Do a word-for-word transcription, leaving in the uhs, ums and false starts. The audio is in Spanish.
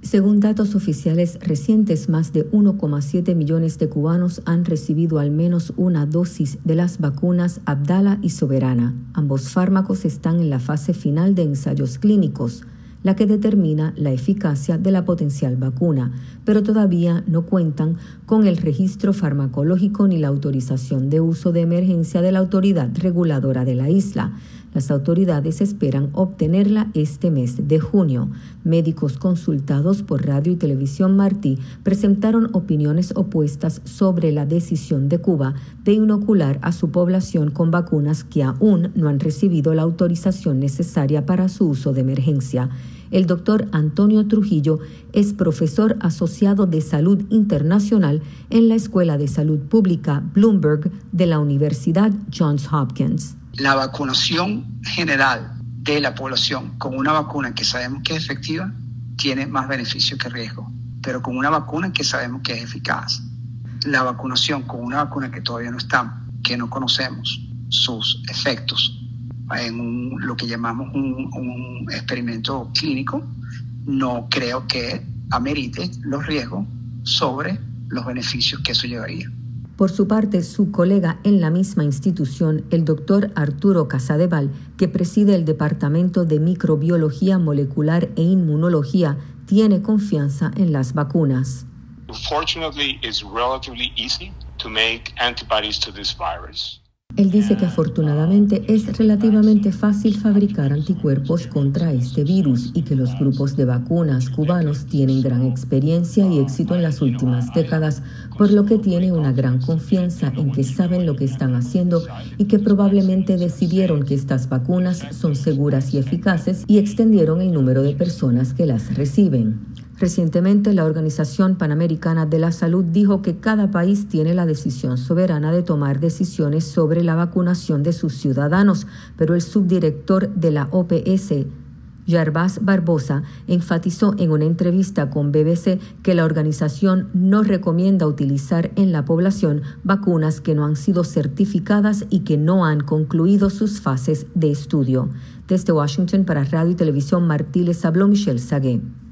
Según datos oficiales recientes, más de uno coma siete millones de cubanos han recibido al menos una dosis de las vacunas Abdala y Soberana. Ambos fármacos están en la fase final de ensayos clínicos, la que determina la eficacia de la potencial vacuna, pero todavía no cuentan con el registro farmacológico ni la autorización de uso de emergencia de la autoridad reguladora de la isla. Las autoridades esperan obtenerla este mes de junio. Médicos consultados por Radio y Televisión Martí presentaron opiniones opuestas sobre la decisión de Cuba de inocular a su población con vacunas que aún no han recibido la autorización necesaria para su uso de emergencia. El doctor Antonio Trujillo es profesor asociado de Salud Internacional en la Escuela de Salud Pública Bloomberg de la Universidad Johns Hopkins. La vacunación general de la población con una vacuna que sabemos que es efectiva tiene más beneficio que riesgo, pero con una vacuna que sabemos que es eficaz. La vacunación con una vacuna que todavía no está, que no conocemos sus efectos en un, lo que llamamos un, un experimento clínico, no creo que amerite los riesgos sobre los beneficios que eso llevaría. Por su parte, su colega en la misma institución, el doctor Arturo Casadeval, que preside el Departamento de Microbiología Molecular e Inmunología, tiene confianza en las vacunas. Fortunately, it's relatively easy to make antibodies to this virus. Él dice que afortunadamente es relativamente fácil fabricar anticuerpos contra este virus y que los grupos de vacunas cubanos tienen gran experiencia y éxito en las últimas décadas, por lo que tiene una gran confianza en que saben lo que están haciendo y que probablemente decidieron que estas vacunas son seguras y eficaces y extendieron el número de personas que las reciben. Recientemente, la Organización Panamericana de la Salud dijo que cada país tiene la decisión soberana de tomar decisiones sobre la vacunación de sus ciudadanos, pero el subdirector de la O P S, Jarbas Barbosa, enfatizó en una entrevista con B B C que la organización no recomienda utilizar en la población vacunas que no han sido certificadas y que no han concluido sus fases de estudio. Desde Washington para Radio y Televisión Martí les habló Michelle Sagué.